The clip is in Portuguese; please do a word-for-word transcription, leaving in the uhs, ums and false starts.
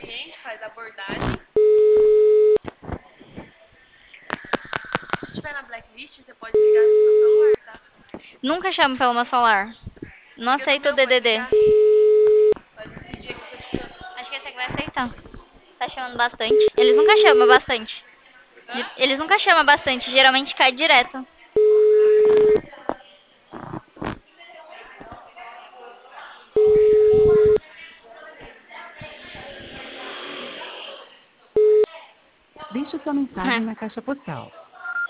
gente, faz abordagem. Se estiver na blacklist, você pode ligar no seu celular, tá? Nunca chamo pelo meu celular. Não Liga no aceito o meu, pode D D D. ligar. Pode pedir aqui que eu te chamo. Acho que esse aqui vai aceitar. Tá chamando bastante. Eles nunca chamam bastante. Hã? Eles nunca chamam bastante. Geralmente cai direto. Deixe sua mensagem na caixa postal.